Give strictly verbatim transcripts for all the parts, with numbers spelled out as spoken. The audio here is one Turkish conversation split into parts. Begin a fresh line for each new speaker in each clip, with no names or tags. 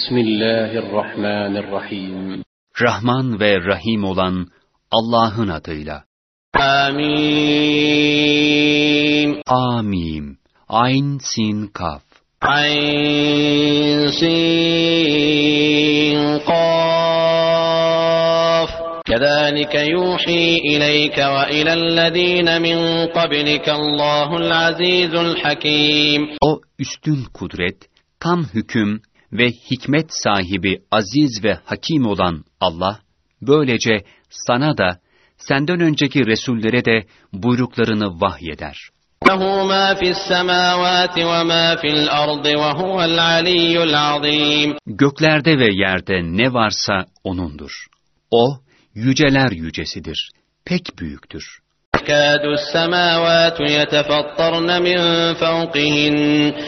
Bismillahirrahmanirrahim.
Rahman ve Rahim olan Allah'ın adıyla.
Amin.
Amin. Ayn, sin, kaf.
Ayn, sin, kaf. Kezalike yuhi ileyke ve ilellezine min qablike Allahul azizul hakim.
O üstün kudret, tam hüküm ve hikmet sahibi aziz ve hakim olan Allah, böylece sana da, senden önceki Resullere de buyruklarını vahyeder.
لَهُ مَا فِي السَّمَاوَاتِ وَمَا فِي الْأَرْضِ وَهُوَ الْعَلِيُّ الْعَظِيمُ.
Göklerde ve yerde ne varsa O'nundur. O, yüceler yücesidir, pek büyüktür.
تَكَادُ السَّمَاوَاتُ يَتَفَطَّرْنَ مِنْ فَوْقِهِنَّ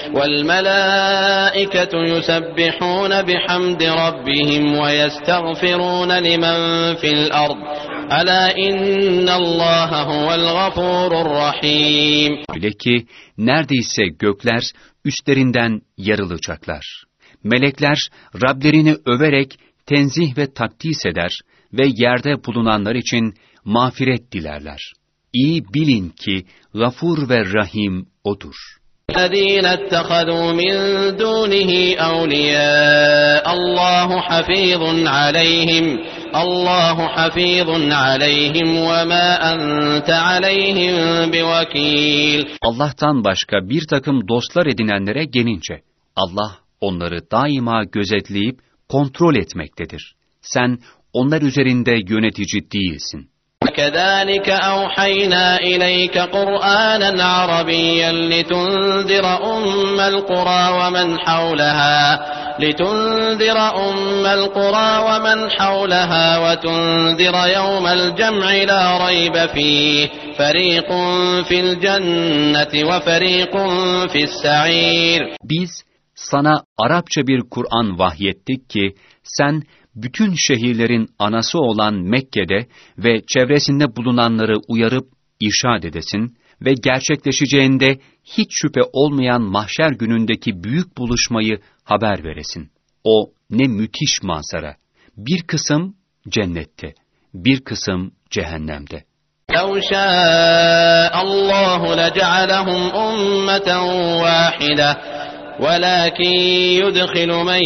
وَالْمَلَائِكَةُ يُسَبِّحُونَ بِحَمْدِ رَبِّهِمْ وَيَسْتَغْفِرُونَ لِمَنْ فِي الْأَرْضِ أَلَا إِنَّ اللّٰهَ هُوَ الْغَفُورُ الرَّحِيمُ.
Öyle ki neredeyse gökler üstlerinden yarılacaklar. Melekler Rablerini överek tenzih ve takdis eder ve yerde bulunanlar için mağfiret dilerler. İyi bilin ki Gafur ve Rahim O'dur.
الَّذ۪ينَ اتَّخَذُوا مِنْ دُونِهِ أَوْلِيَاءَ اللّٰهُ حَفِيظٌ عَلَيْهِمْ اللّٰهُ حَفِيظٌ عَلَيْهِمْ وَمَا أَنْتَ عَلَيْهِمْ بِوَكِيلٍ.
Allah'tan başka bir takım dostlar edinenlere gelince, Allah onları daima gözetleyip kontrol etmektedir. Sen onlar üzerinde yönetici değilsin.
وَكَذَٰلِكَ أَوْحَيْنَا إِلَيْكَ قُرْآنًا عَرَبِيًّا لِتُنْذِرَ أُمَّ الْقُرَىٰ وَمَنْ حَوْلَهَا لِتُنْذِرَ أُمَّ الْقُرَىٰ وَمَنْ حَوْلَهَا وَتُنْذِرَ يَوْمَ الْجَمْعِ لَا رَيْبَ فِيهِ فَرِيقٌ فِي الْجَنَّةِ وَفَرِيقٌ فِي السَّعِيرِ.
Biz sana Arapça bir Kur'an vahyettik ki sen bütün şehirlerin anası olan Mekke'de ve çevresinde bulunanları uyarıp irşad edesin ve gerçekleşeceğinde hiç şüphe olmayan mahşer günündeki büyük buluşmayı haber veresin. O ne müthiş manzara. Bir kısım cennette, bir kısım cehennemde.
لَوْ شَاءَ اللّٰهُ لَجَعَلَهُمْ أُمَّةً وَاحِدَةً وَلَكِنْ يُدْخِلُ مَنْ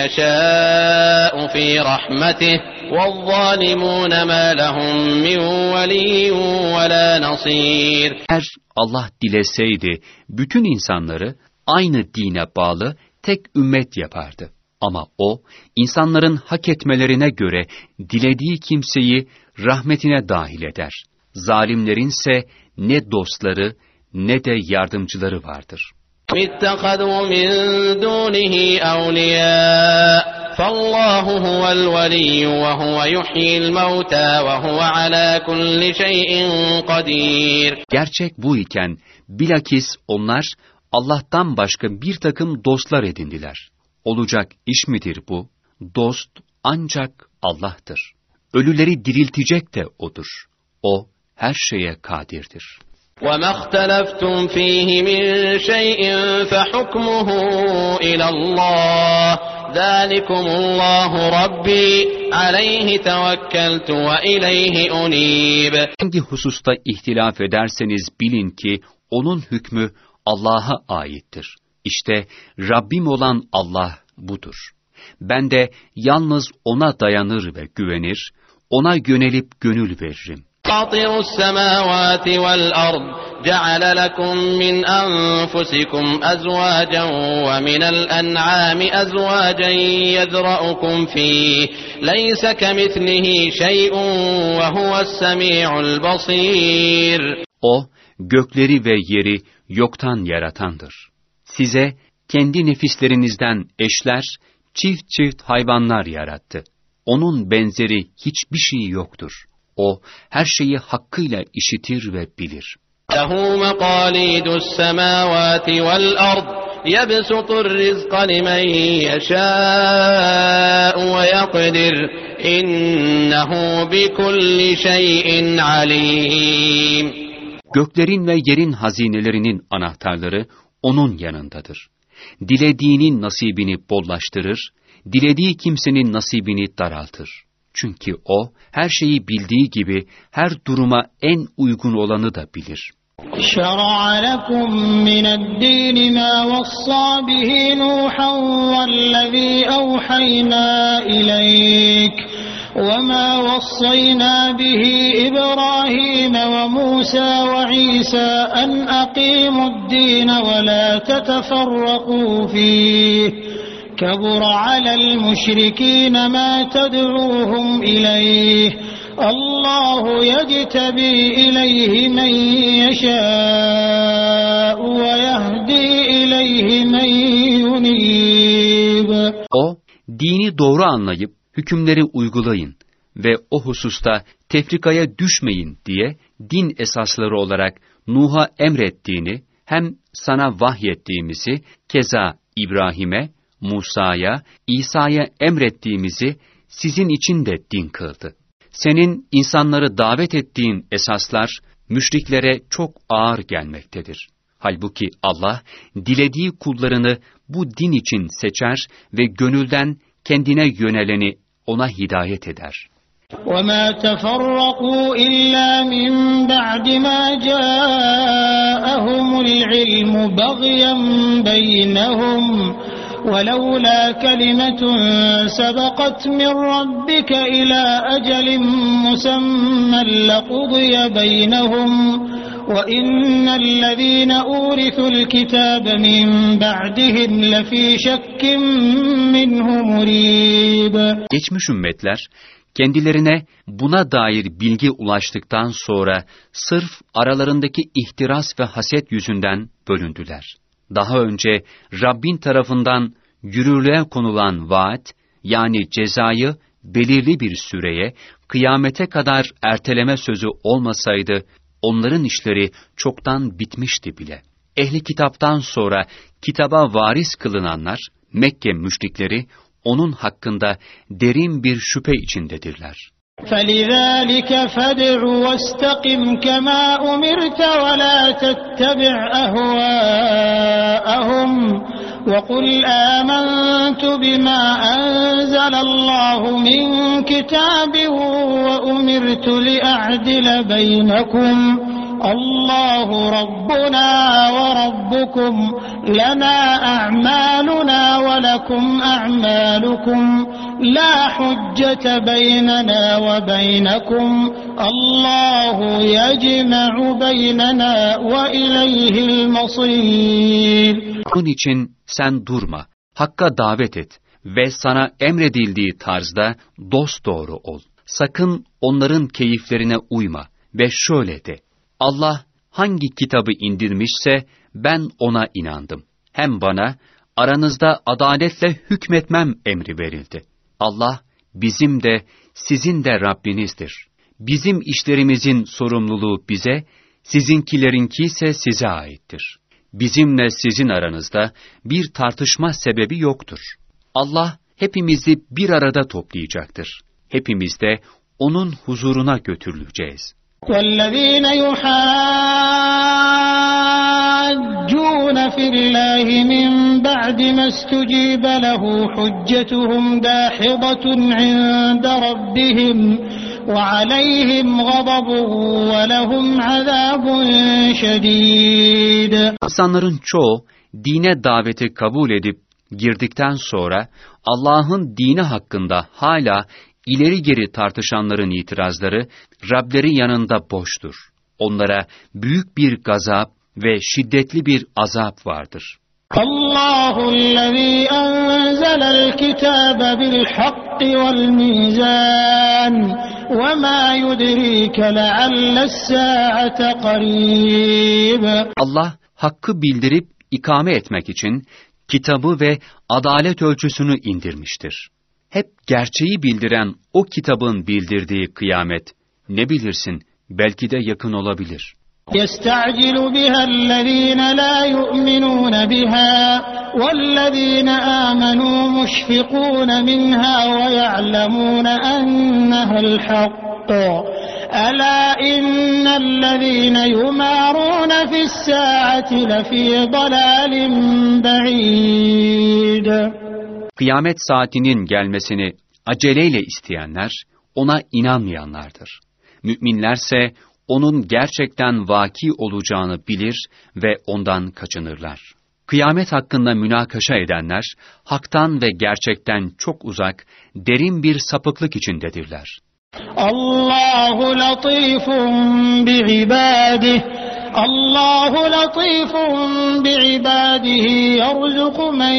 يَشَاءُ فِي رَحْمَتِهِ وَالظَّالِمُونَ مَا لَهُمْ مِنْ وَلِيٍّ وَلَا نَصِيرٍ.
Eğer Allah dileseydi bütün insanları aynı dine bağlı tek ümmet yapardı. Ama O, insanların hak etmelerine göre dilediği kimseyi rahmetine dahil eder. Zalimlerinse ne dostları ne de yardımcıları vardır.
اتَّخَذُوا مِنْ دُونِهِ أَوْلِيَاءَ فَاللّٰهُ هُوَ الْوَلِيُّ وَهُوَ يُحْيِي الْمَوْتَى وَهُوَ عَلَى كُلِّ شَيْءٍ قَدِيرٌ.
Gerçek bu iken bilakis onlar Allah'tan başka bir takım dostlar edindiler. Olacak iş midir bu? Dost ancak Allah'tır. Ölüleri diriltecek de O'dur. O her şeye kadirdir.
وَمَا اخْتَلَفْتُمْ فِيهِ مِنْ شَيْءٍ فَحُكْمُهُ إِلَى اللّٰهِ ذَٰلِكُمُ اللّٰهُ رَبِّي عَلَيْهِ تَوَكَّلْتُ وَإِلَيْهِ أُنِيبُ.
Hangi hususta ihtilaf ederseniz bilin ki onun hükmü Allah'a aittir. İşte Rabbim olan Allah budur. Ben de yalnız O'na dayanır ve güvenir, O'na yönelip gönül veririm.
فَاطِرُ السَّمَاوَاتِ وَالْأَرْضِ جَعَلَ لَكُم مِّنْ أَنفُسِكُمْ أَزْوَاجًا وَمِنَ الْأَنْعَامِ أَزْوَاجًا يَذْرَؤُكُمْ فِيهِ لَيْسَ كَمِثْلِهِ شَيْءٌ وَهُوَ السَّمِيعُ الْبَصِيرُ.
O, gökleri ve yeri yoktan yaratandır. Size kendi nefislerinizden eşler, çift çift hayvanlar yarattı. Onun benzeri hiçbir şey yoktur. O, her şeyi hakkıyla işitir ve bilir.
لَهُ مَقَالِيدُ السَّمَاوَاتِ وَالْأَرْضِ يَبْسُطُ الرِّزْقَ لِمَنْ يَشَاءُ وَيَقْدِرُ إِنَّهُ بِكُلِّ شَيْءٍ عَلِيمٌ.
Göklerin ve yerin hazinelerinin anahtarları O'nun yanındadır. Dilediğinin nasibini bollaştırır, dilediği kimsenin nasibini daraltır. Çünkü O, her şeyi bildiği gibi her duruma en uygun olanı da bilir.
شَرَعَ لَكُم مِّنَ الدِّينِ مَا وَصَّىٰ بِهِ نُوحًا وَالَّذِي أَوْحَيْنَا إِلَيْكَ وَمَا وَصَّيْنَا بِهِ إِبْرَاهِيمَ وَمُوسَىٰ وَعِيسَىٰ أَنْ أَقِيمُوا الدِّينَ وَلَا تَتَفَرَّقُوا فِيهِ كَبُرَ عَلَى الْمُشْرِكِينَ مَا تَدْعُوهُمْ إِلَيْهِ اللَّهُ يَجْتَبِي إِلَيْهِ مَن يَشَاءُ وَيَهْدِي إِلَيْهِ مَن يُنِيبُ.
O, dini doğru anlayıp hükümleri uygulayın ve o hususta tefrikaya düşmeyin diye din esasları olarak Nuh'a emrettiğini hem sana vahyettiğimizi keza İbrahim'e, Musa'ya, İsa'ya emrettiğimizi sizin için de din kıldı. Senin insanları davet ettiğin esaslar müşriklere çok ağır gelmektedir. Halbuki Allah dilediği kullarını bu din için seçer ve gönülden kendine yöneleni ona hidayet eder.
وَمَا تَفَرَّقُوا إِلَّا مِنْ بَعْدِ مَا جَاءَهُمُ الْعِلْمُ بَغْيًا بَيْنَهُمْ وَلَوْلَا كَلِمَةٌ سَبَقَتْ مِنْ رَبِّكَ إِلَى أَجَلٍ مُّسَمًّى لَقُضِيَ بَيْنَهُمْ وَإِنَّ الَّذِينَ أُورِثُوا الْكِتَابَ مِنْ بَعْدِهِمْ لَفِي شَكٍّ مِّنْهُ مُرِيبٍ.
Geçmiş ümmetler kendilerine buna dair bilgi ulaştıktan sonra sırf aralarındaki ihtiras ve haset yüzünden bölündüler. Daha önce Rabbin tarafından yürürlüğe konulan vaat, yani cezayı belirli bir süreye, kıyamete kadar erteleme sözü olmasaydı, onların işleri çoktan bitmişti bile. Ehli kitaptan sonra kitaba varis kılınanlar, Mekke müşrikleri, onun hakkında derin bir şüphe içindedirler.
فَلِذَٰلِكَ فَادْعُ وَاسْتَقِمْ كَمَا أُمِرْتَ وَلَا تَتَّبِعْ أَهْوَاءَهُمْ وَقُلْ آمَنْتُ بِمَا أَنزَلَ اللَّهُ مِنْ كِتَابٍ وَأُمِرْتُ لِأَعْدِلَ بَيْنَكُمْ اللَّهُ رَبُّنَا وَرَبُّكُمْ لَنَا أَعْمَالُنَا وَلَكُمْ أَعْمَالُكُمْ لَا حُجَّةَ بَيْنَنَا وَبَيْنَكُمْ اللَّهُ يَجْمَعُ بَيْنَنَا وَإِلَيْهِ الْمَصِيرُ.
Bunun için sen durma, Hakka davet et ve sana emredildiği tarzda dosdoğru ol. Sakın onların keyiflerine uyma ve şöyle de: Allah hangi kitabı indirmişse ben ona inandım. Hem bana aranızda adaletle hükmetmem emri verildi. Allah bizim de sizin de Rabbinizdir. Bizim işlerimizin sorumluluğu bize, sizinkilerinki ise size aittir. Bizimle sizin aranızda bir tartışma sebebi yoktur. Allah hepimizi bir arada toplayacaktır. Hepimiz de onun huzuruna götürüleceğiz.
وَالَّذ۪ينَ يُحَاجُّونَ فِي اللّٰهِ مِنْ بَعْدِ مَا اسْتُجِيبَ لَهُ حُجَّتُهُمْ دَاحِضَةٌ عِنْدَ رَبِّهِمْ وَعَلَيْهِمْ غَضَبٌ وَلَهُمْ عَذَابٌ شَد۪يدٌ.
İnsanların çoğu dine daveti kabul edip girdikten sonra Allah'ın dini hakkında hala ileri geri tartışanların itirazları Rableri yanında boştur. Onlara büyük bir gazap ve şiddetli bir azap vardır.
Allahu'llezî enzelel kitâbe bil hakki vel mîzân ve mâ yudrîke lealle's-sâ'ate qarîb.
Allah hakkı bildirip ikame etmek için kitabı ve adalet ölçüsünü indirmiştir. Hep gerçeği bildiren o kitabın bildirdiği kıyamet, ne bilirsin, belki de yakın olabilir.
يَسْتَعْجِلُ بِهَا الَّذ۪ينَ لَا يُؤْمِنُونَ بِهَا وَالَّذ۪ينَ آمَنُوا مُشْفِقُونَ مِنْهَا وَيَعْلَمُونَ أَنَّهَا الْحَقُّ أَلَا إِنَّ الَّذ۪ينَ يُمَارُونَ فِي السَّاعَةِ لَفِي ضَلَالٍ بَعِيدٍ.
Kıyamet saatinin gelmesini aceleyle isteyenler, ona inanmayanlardır. Müminlerse onun gerçekten vaki olacağını bilir ve ondan kaçınırlar. Kıyamet hakkında münakaşa edenler, haktan ve gerçekten çok uzak, derin bir sapıklık içindedirler.
Allahu latifun bi'ibadih. Allahu latifun bi'ibadihi yerzuku men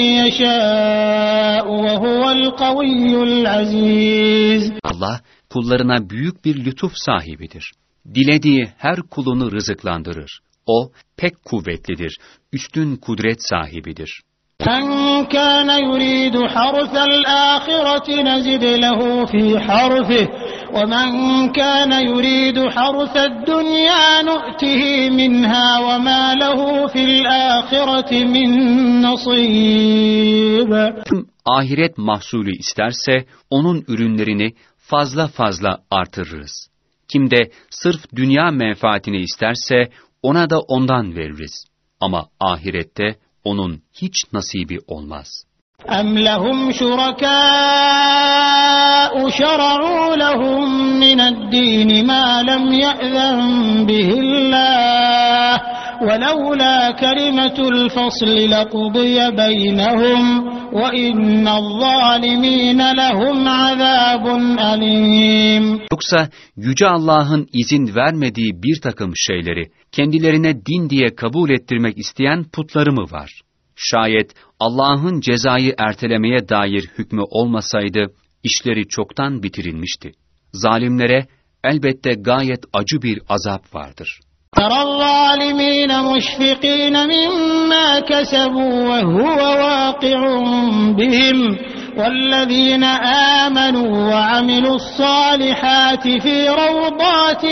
yeşâ'u ve huvel kaviyyul aziz.
Allah kullarına büyük bir lütuf sahibidir. Dilediği her kulunu rızıklandırır. O pek kuvvetlidir, üstün kudret sahibidir.
Men kana yuridu harsal ahireti nezid lehu fi harfih ve men kana yuridu harsad dunya nu'tihi minha ve ma lehu fil ahireti min nasib.
Kim ahiret mahsulü isterse onun ürünlerini fazla fazla artırırız. Kim de sırf dünya menfaatini isterse ona da ondan veririz. Ama ahirette onun hiç nasibi olmaz.
اَمْ لَهُمْ شُرَكَاءُ شَرَعُوا لَهُمْ مِنَ الدِّينِ مَا لَمْ يَأْذَنْ بِهِ اللّٰهُ وَلَوْلَا كَلِمَةُ الْفَصْلِ لَقُضِيَ بَيْنَهُمْ وَإِنَّ الظَّالِمِينَ لَهُمْ عَذَابٌ أَلِيمٌ.
Yoksa Yüce Allah'ın izin vermediği bir takım şeyleri kendilerine din diye kabul ettirmek isteyen putları mı var? Şayet Allah'ın cezayı ertelemeye dair hükmü olmasaydı, işleri çoktan bitirilmişti. Zalimlere elbette gayet acı bir azap vardır.
تَرَى الظَّالِمِينَ مُشْفِقِينَ مِمَّا كَسَبُوا وَهُوَ وَاقِعٌ بِهِمْ وَالَّذِينَ آمَنُوا وَعَمِلُوا الصَّالِحَاتِ فِي رَوْضَاتِ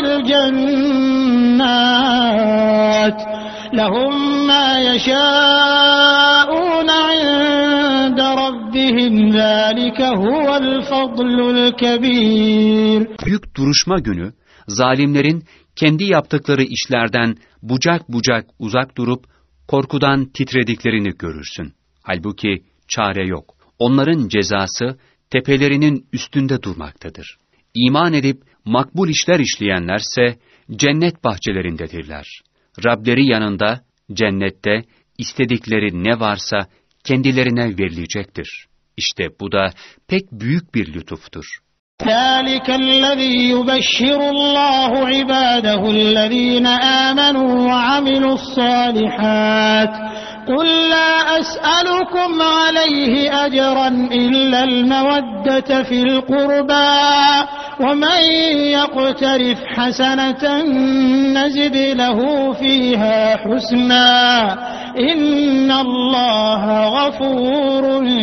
الْجَنَّاتِ لَهُمْ مَا يَشَاءُونَ عِندَ رَبِّهِمْ ذَلِكَ هُوَ الْفَضْلُ الْكَبِيرُ.
Büyük duruşma günü, zalimlerin kendi yaptıkları işlerden bucak bucak uzak durup korkudan titrediklerini görürsün. Halbuki çare yok. Onların cezası tepelerinin üstünde durmaktadır. İman edip makbul işler işleyenlerse cennet bahçelerindedirler. Rableri yanında, cennette istedikleri ne varsa kendilerine verilecektir. İşte bu da pek büyük bir lütuftur.
ذَٰلِكَ الَّذ۪ي يُبَشِّرُ اللّٰهُ عِبَادَهُ الَّذ۪ينَ آمَنُوا وَعَمِلُوا الصَّالِحَاتِ قُلْ لَا أَسْأَلُكُمْ عَلَيْهِ أَجْرًا إِلَّا الْمَوَدَّةَ فِي الْقُرْبَى وَمَنْ يَقْتَرِفْ حَسَنَةً نَزِدْ لَهُ فِيهَا حُسْنًا إِنَّ اللّٰهَ غَفُورٌ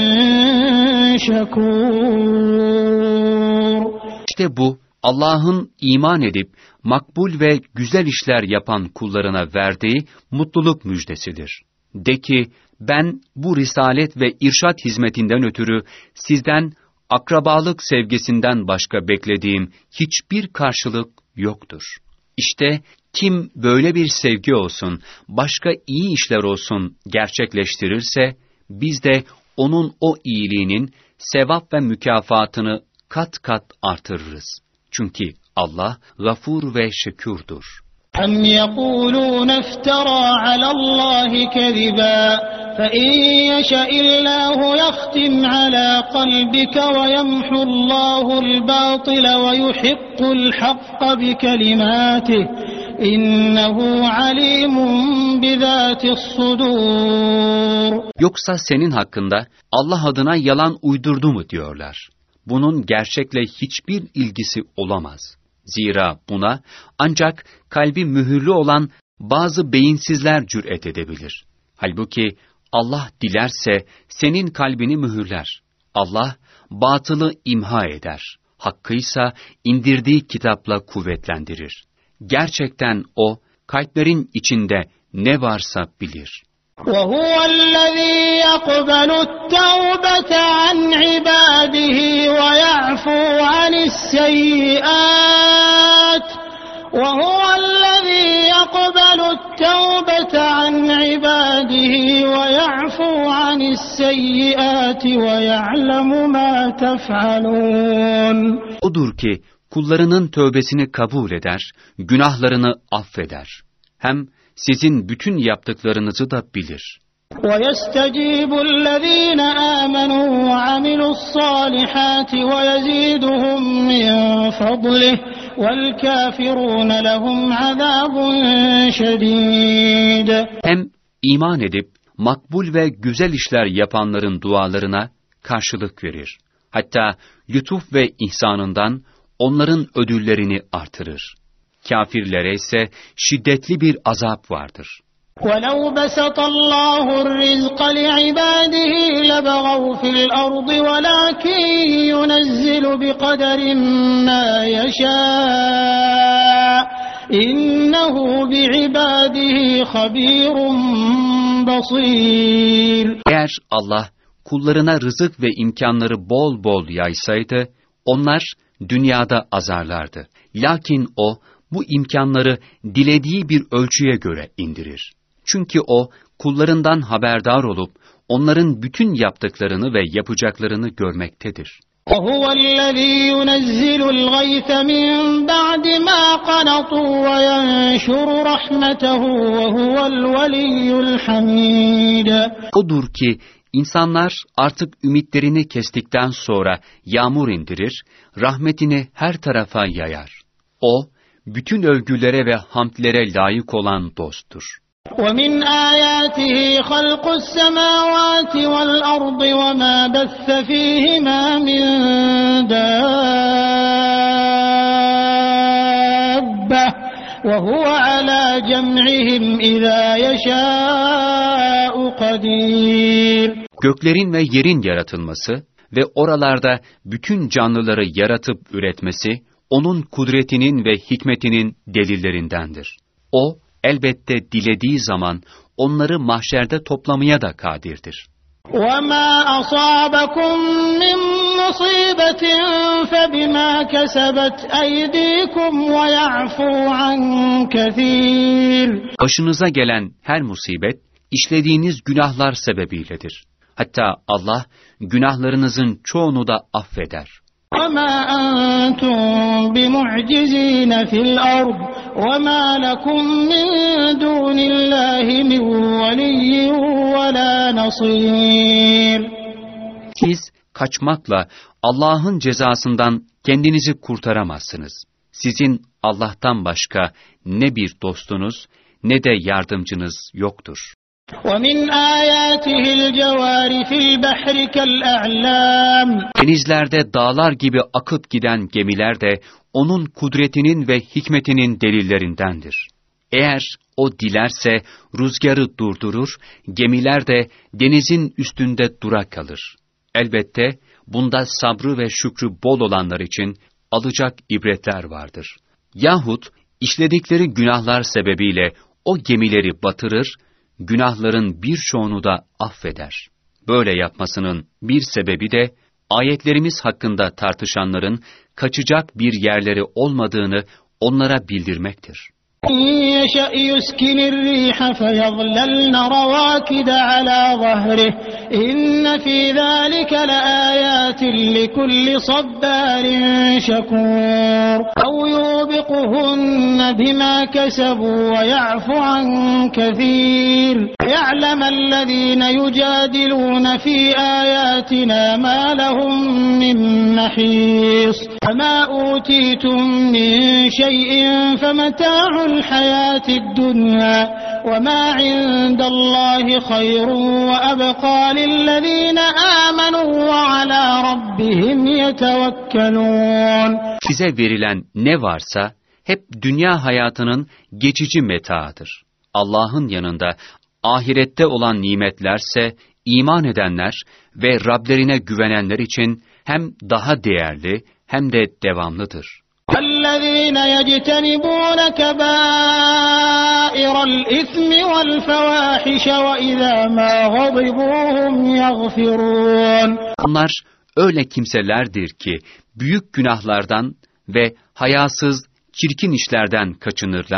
شَكُورٌ.
İşte bu, Allah'ın iman edip makbul ve güzel işler yapan kullarına verdiği mutluluk müjdesidir. De ki, ben bu risalet ve irşad hizmetinden ötürü sizden akrabalık sevgisinden başka beklediğim hiçbir karşılık yoktur. İşte kim böyle bir sevgi olsun, başka iyi işler olsun gerçekleştirirse, biz de onun o iyiliğinin sevap ve mükafatını kat kat artırırız. Çünkü Allah gafur ve şekûrdur.
أَمْ يَقُولُونَ افْتَرَى عَلَى اللّٰهِ كَذِبًا فَاِنْ يَشَإِ اللّٰهُ يَخْتِمْ عَلَى قَلْبِكَ وَيَمْحُ اللّٰهُ الْبَاطِلَ وَيُحِقُّ الْحَقَّ بِكَلِمَاتِهِ إِنَّهُ عَلِيمٌ بِذَاتِ الصُّدُورِ.
Yoksa senin hakkında Allah adına yalan uydurdu mu diyorlar. Bunun gerçekle hiçbir ilgisi olamaz. Zira buna ancak kalbi mühürlü olan bazı beyinsizler cüret edebilir. Halbuki Allah dilerse senin kalbini mühürler. Allah batılı imha eder. Hakkıysa indirdiği kitapla kuvvetlendirir. Gerçekten O, kalplerin içinde ne varsa bilir.
وَهُوَ الَّذ۪ي يَقْبَلُ التَّوْبَةَ عَنْ عِبَادِهِ وَيَعْفُو عَنِ السَّيِّئَاتِ وَهُوَ الَّذ۪ي يقبل التوبة عن عباده ويعفو عن السيئات ويعلم ما تفعلون.
Odur ki kullarının tövbesini kabul eder, günahlarını affeder. Hem sizin bütün yaptıklarınızı da bilir.
وَيَسْتَجِيبُ الَّذ۪ينَ آمَنُوا وَعَمِلُوا الصَّالِحَاتِ وَيَزِيدُهُمْ مِنْ فَضْلِهِ وَالْكَافِرُونَ لَهُمْ عَذَابٌ شَد۪يدٌ.
Hem iman edip makbul ve güzel işler yapanların dualarına karşılık verir. Hatta lütuf ve ihsanından onların ödüllerini artırır. Kafirlere ise şiddetli bir azap vardır.
وَلَوْ بَسَطَ اللّٰهُ الرِّزْقَ لِعِبَادِهِ لَبَغَوْا فِي الْأَرْضِ وَلَكِنْ يُنَزِّلُ بِقَدَرٍ مَا يَشَاءُ إِنَّهُ بِعِبَادِهِ خَبِيرٌ بَصِيرٌ.
Eğer Allah kullarına rızık ve imkanları bol bol yaysaydı, onlar dünyada azarlardı. Lakin O, bu imkanları dilediği bir ölçüye göre indirir. Çünkü O, kullarından haberdar olup, onların bütün yaptıklarını ve yapacaklarını görmektedir.
وَهُوَ الَّذ۪ي يُنَزِّلُ الْغَيْثَ مِنْ بَعْدِ مَا قَنَطُوا وَيَنْشُرُ رَحْمَتَهُ وَهُوَ الْوَلِيُّ الْحَمِيدُ.
Odur ki, insanlar artık ümitlerini kestikten sonra yağmur indirir, rahmetini her tarafa yayar. O, bütün övgülere ve hamdlere layık olan dosttur.
وَمِنْ آيَاتِهِ خَلْقُ السَّمَاوَاتِ وَالْأَرْضِ وَمَا بَثَّ فِيهِمَا مِنْ دَابَّةٍ وَهُوَ عَلَى جَمْعِهِمْ إِذَا يَشَاءُ قَدِيرٌ.
Göklerin ve yerin yaratılması ve oralarda bütün canlıları yaratıp üretmesi, O'nun kudretinin ve hikmetinin delillerindendir. O, elbette dilediği zaman onları mahşerde toplamaya da kadirdir.
وَمَا أَصَابَكُم مِّن مُّصِيبَةٍ فَبِمَا كَسَبَتْ أَيْدِيكُمْ وَيَعْفُو عَن كَثِيرٍ.
Başınıza gelen her musibet, işlediğiniz günahlar sebebiyledir. Hatta Allah, günahlarınızın çoğunu da affeder.
وَمَا أَنْتُمْ بِمُعْجِزِينَ فِي الْأَرْضِ وَمَا لَكُمْ مِنْ دُونِ اللّٰهِ مِنْ وَلِيٍّ وَلَا نَصِيرٍ.
Siz kaçmakla Allah'ın cezasından kendinizi kurtaramazsınız. Sizin Allah'tan başka ne bir dostunuz ne de yardımcınız yoktur.
وَمِنْ آيَاتِهِ الْجَوَارِ فِي الْبَحْرِ كَالْأَعْلَامِ.
Denizlerde dağlar gibi akıp giden gemiler de O'nun kudretinin ve hikmetinin delillerindendir. Eğer O dilerse rüzgarı durdurur, gemiler de denizin üstünde dura kalır. Elbette bunda sabrı ve şükrü bol olanlar için alacak ibretler vardır. Yahut işledikleri günahlar sebebiyle o gemileri batırır, günahların birçoğunu da affeder. Böyle yapmasının bir sebebi de ayetlerimiz hakkında tartışanların kaçacak bir yerleri olmadığını onlara bildirmektir.
يَشَأْ يُسْكِنِ الرِّيحَ فَيَظْلَلْنَ رَوَاكِدَ عَلَى ظَهْرِهِ إِنَّ فِي ذَلِكَ لَآيَاتٍ لِكُلِّ صَبَّارٍ شَكُورٍ أَوْ يُوبِقْهُنَّ بِمَا كَسَبُوا وَيَعْفُ عَنْ كَثِيرٍ يَعْلَمَ الَّذِينَ يُجَادِلُونَ فِي آيَاتِنَا مَا لَهُم مِّن مَّحِيصٍ وَمَا أُوتِيتُم مِّن شَيْءٍ فَمَتَاعُ الْحَيَاةِ الدُّنْيَا وَمَا عِندَ اللّٰهِ خَيْرٌ وَأَبْقَى لِلَّذ۪ينَ آمَنُوا وَعَلَى رَبِّهِمْ يَتَوَكَّلُونَ.
Size verilen ne varsa hep dünya hayatının geçici metaıdır. Allah'ın yanında ahirette olan nimetlerse iman edenler ve Rablerine güvenenler için hem daha değerli hem de devamlıdır.
الَّذ۪ينَ يَجْتَنِبُونَ كَبَائِرَ الْإِثْمِ وَالْفَوَاحِشَ وَإِذَا مَا غَضِبُوا هُمْ يَغْفِرُونَ.
Onlar öyle kimselerdir ki büyük günahlardan ve hayasız, çirkin işlerden kaçınırlar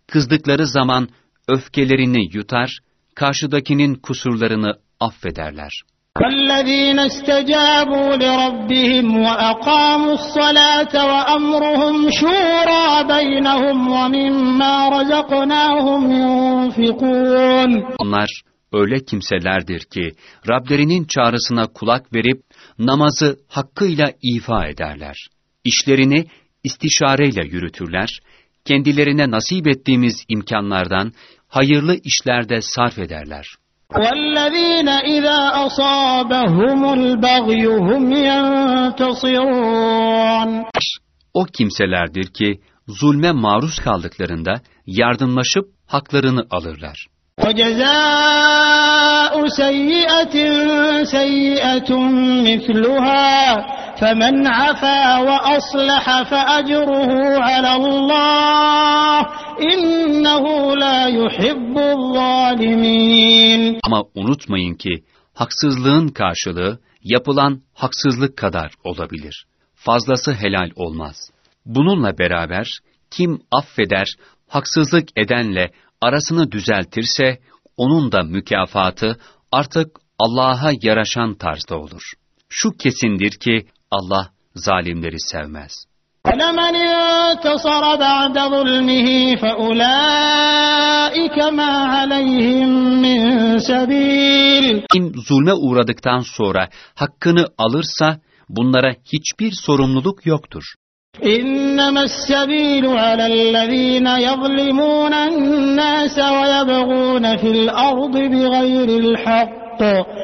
kızdıkları zaman öfkelerini yutar, karşıdakinin kusurlarını affederler.
وَالَّذ۪ينَ اسْتَجَابُوا لِرَبِّهِمْ وَأَقَامُوا الصَّلَاةَ وَأَمْرُهُمْ شُورَى بَيْنَهُمْ وَمِمَّا رَزَقْنَاهُمْ يُنْفِقُونَ.
Onlar öyle kimselerdir ki Rablerinin çağrısına kulak verip namazı hakkıyla ifa ederler. İşlerini istişareyle yürütürler, kendilerine nasip ettiğimiz imkanlardan hayırlı işlerde sarf ederler.
وَالَّذ۪ينَ اِذَا أَصَابَهُمُ الْبَغْيُ هُمْ يَنْتَصِرُونَ.
O kimselerdir ki zulme maruz kaldıklarında yardımlaşıp haklarını alırlar.
وَجَزَاءُ سَيِّئَةٍ سَيِّئَةٌ مِثْلُهَا فَمَنْ عَفَا وَأَصْلَحَ فَأَجْرُهُ عَلَى اللّٰهِ إِنَّهُ لَا يُحِبُّ الظَّالِمِينَ.
Ama unutmayın ki haksızlığın karşılığı yapılan haksızlık kadar olabilir. Fazlası helal olmaz. Bununla beraber kim affeder, haksızlık edenle arasını düzeltirse, onun da mükafatı artık Allah'a yaraşan tarzda olur. Şu kesindir ki Allah zalimleri sevmez.
وَلَمَنِ انْتَصَرَ بَعْدَ ظُلْمِهِ فَأُولَٰئِكَ مَا عَلَيْهِمْ مِنْ سَبِيلٍ.
Kim zulme uğradıktan sonra hakkını alırsa, bunlara hiçbir sorumluluk yoktur.
إِنَّمَا السَّبِيلُ عَلَى الَّذ۪ينَ يَظْلِمُونَ النَّاسَ وَيَبْغُونَ فِي الْأَرْضِ بِغَيْرِ الْحَقِّ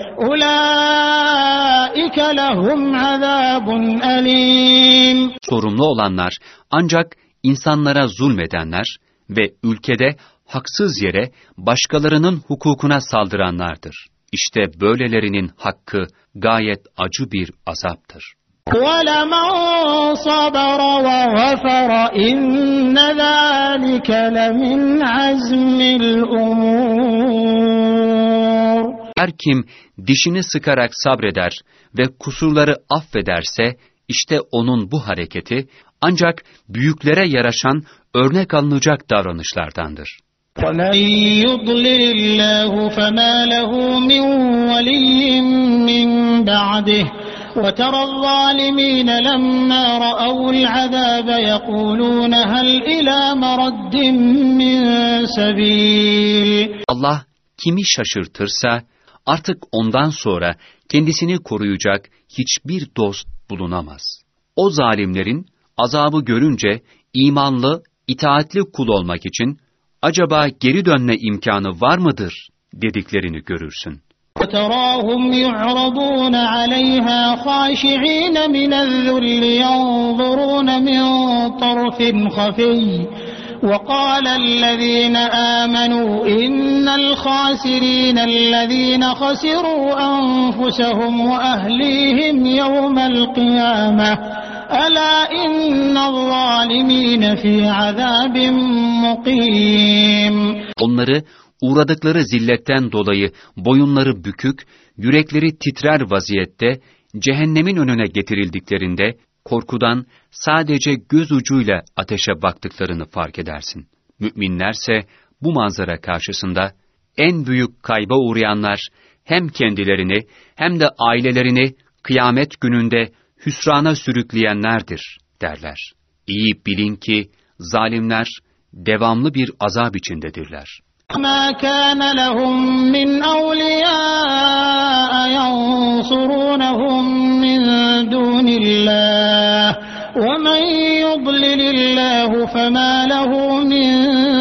أُولَٰئِكَ لَهُمْ عَذَابٌ أَلِيمٌ.
Sorumlu olanlar ancak insanlara zulmedenler ve ülkede haksız yere başkalarının hukukuna saldıranlardır. İşte böylelerinin hakkı gayet acı bir azaptır.
وَلَمَنْ صَبَرَ وَغَفَرَ إِنَّ ذَٰلِكَ لَمِنْ عَزْمِ الْأُمُورِ.
Her kim dişini sıkarak sabreder ve kusurları affederse, işte onun bu hareketi ancak büyüklere yaraşan örnek alınacak davranışlardandır.
وَمَنْ يُضْلِلِ اللّٰهُ فَمَا لَهُ مِنْ وَلِيٍّ مِّنْ بَعْدِهِ وَتَرَى الظَّالِمِينَ لَمَّا رَأَوُا الْعَذَابَ يَقُولُونَ هَلْ إِلَى مَرَدٍّ مِّنْ سَبِيلٍ.
Allah kimi şaşırtırsa artık ondan sonra kendisini koruyacak hiçbir dost bulunamaz. O zalimlerin azabı görünce imanlı, itaatli kul olmak için acaba geri dönme imkanı var mıdır dediklerini görürsün.
وَتَرَاهُمْ يُعْرَضُونَ عَلَيْهَا خَاشِعِينَ مِنَ الذُّلِّ يَنظُرُونَ مِنْ طَرْفٍ خَفِيٍّ وَقَالَ الَّذِينَ آمَنُوا إِنَّ الْخَاسِرِينَ الَّذِينَ خَسِرُوا أَنفُسَهُمْ وَأَهْلِيهِمْ يَوْمَ الْقِيَامَةِ أَلَا إِنَّ الظَّالِمِينَ فِي عَذَابٍ مُقِيمٍ.
Onları uğradıkları zilletten dolayı boyunları bükük, yürekleri titrer vaziyette cehennemin önüne getirildiklerinde korkudan sadece göz ucuyla ateşe baktıklarını fark edersin. Müminlerse bu manzara karşısında en büyük kayba uğrayanlar hem kendilerini hem de ailelerini kıyamet gününde hüsrana sürükleyenlerdir derler. İyi bilin ki zalimler devamlı bir azap içindedirler.
مَا كَانَ لَهُمْ مِنْ أَوْلِيَاءَ يَنْصُرُونَهُمْ مِنْ دُونِ اللّٰهِ وَمَنْ يُضْلِلِ اللّٰهُ فَمَا لَهُ مِنْ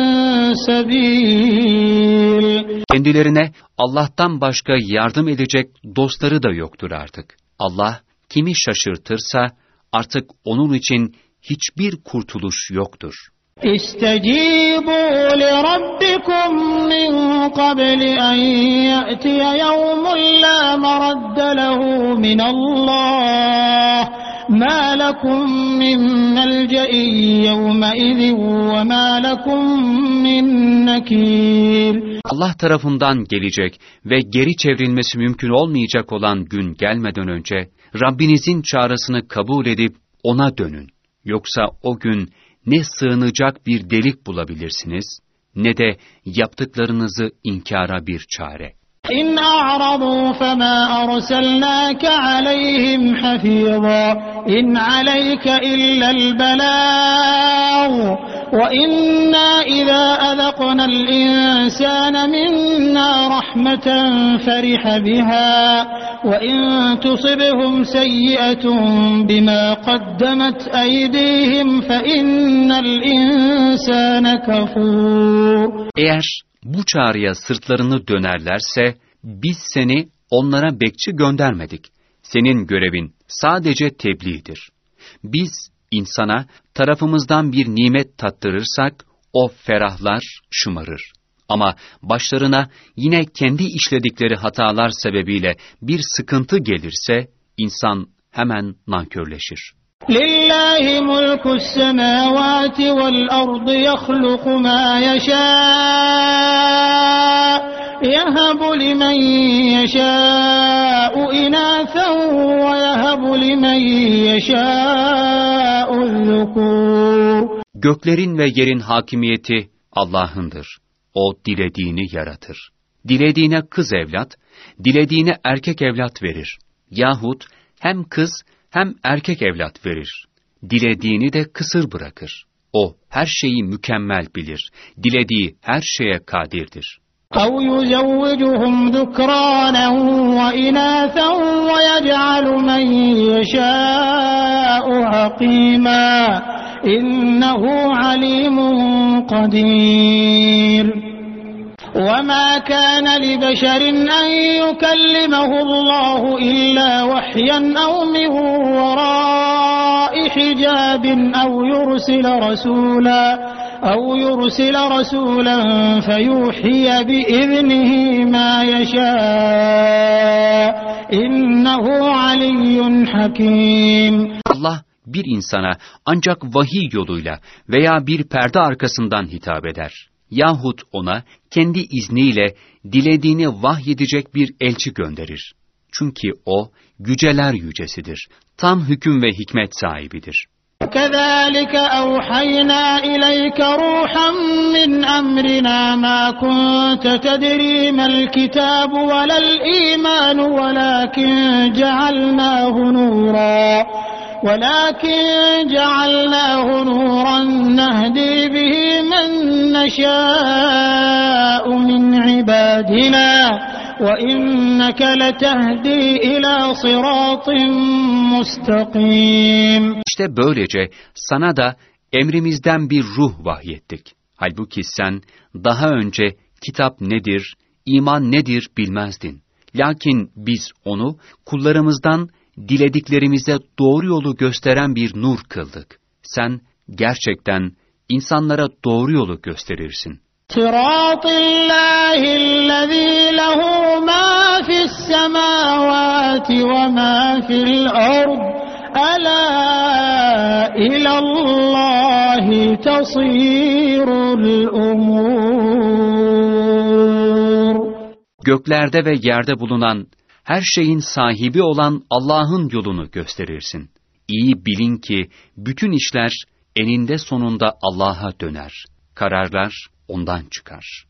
سَبِيلٍ.
Kendilerine Allah'tan başka yardım edecek dostları da yoktur artık. Allah kimi şaşırtırsa artık onun için hiçbir kurtuluş yoktur.
استجيبوا لربكم من قبل أن يأتي يوم لا مرد له من الله ما لكم من ملجأ يومئذ وما لكم من نكير.
Allah tarafından gelecek ve geri çevrilmesi mümkün olmayacak olan gün gelmeden önce Rabbinizin çağrısını kabul edip ona dönün. Yoksa o gün ne sığınacak bir delik bulabilirsiniz ne de yaptıklarınızı inkara bir çare.
İn a'radu fema arsalnaka aleyhim hafiza in aleyke illa'l belâg ve inna izâ azaqna'l insâne minnâ rahmeten feriha biha ve in tusibhum seyyi'etun bima qaddemet eydihim fe innel insâne kafûr.
Eğer bu çağrıya sırtlarını dönerlerse, biz seni onlara bekçi göndermedik. Senin görevin sadece tebliğdir. Biz insana tarafımızdan bir nimet tattırırsak, o ferahlar, şımarır. Ama başlarına yine kendi işledikleri hatalar sebebiyle bir sıkıntı gelirse, insan hemen nankörleşir.
Lillahi mulkus semavati vel ardı yahluku ma yasha yehabu limen yasha'u inathan ve yehabu limen yasha'u zukur.
Göklerin ve yerin hakimiyeti Allah'ındır. O dilediğini yaratır. Dilediğine kız evlat, dilediğine erkek evlat verir. Yahut hem kız hem erkek evlat verir. Dilediğini de kısır bırakır. O her şeyi mükemmel bilir. Dilediği her şeye kadirdir.
اَوْ يُزَوِّجُهُمْ ذُكْرَانًا وَإِنَاثًا وَيَجْعَلُ مَنْ يَشَاءُ عَقِيمًا إِنَّهُ عَلِيمٌ قَدِيرٌ وَمَا كَانَ لِبَشَرٍ أَنْ يُكَلِّمَهُ اللَّهُ إِلَّا وَحْيًا أَوْ مِنْ وَرَاءِ حِجَابٍ أَوْ يُرْسِلَ رَسُولًا أَوْ يُرْسِلَ رَسُولًا فَيُوحِيَ بِإِذْنِهِ مَا يَشَاءُ إِنَّهُ عَلِيٌّ حَكِيمٌ.
Allah bir insana ancak vahiy yoluyla veya bir perde arkasından hitap eder. Yahut ona kendi izniyle dilediğini vahyedecek bir elçi gönderir. Çünkü o yüceler yücesidir. Tam hüküm ve hikmet sahibidir.
كَذَٰلِكَ أَوْحَيْنَا إِلَيْكَ رُوحًا مِّنْ أَمْرِنَا مَا كُنتَ تَدْرِي مَا الْكِتَابُ وَلَا الْإِيمَانُ وَلَٰكِن جَعَلْنَاهُ نُورًا وَلَٰكِن جَعَلْنَاهُ نُورًا نَّهْدِي بِهِ مَن نَّشَاءُ مِنْ عِبَادِنَا وَإِنَّكَ لَتَهْدِي إِلَى صِرَاطٍ مُّسْتَقِيمٍ.
İşte böylece sana da emrimizden bir ruh vahyettik. Halbuki sen daha önce kitap nedir, iman nedir bilmezdin. Lakin biz onu kullarımızdan dilediklerimize doğru yolu gösteren bir nur kıldık. Sen gerçekten insanlara doğru yolu gösterirsin.
صراط الله الذي له ما في السماوات وما في الأرض ألا إلى الله تصير الأمور.
Göklerde ve yerde bulunan her şeyin sahibi olan Allah'ın yolunu gösterirsin. İyi bilin ki bütün işler eninde sonunda Allah'a döner. Kararlar ondan çıkar.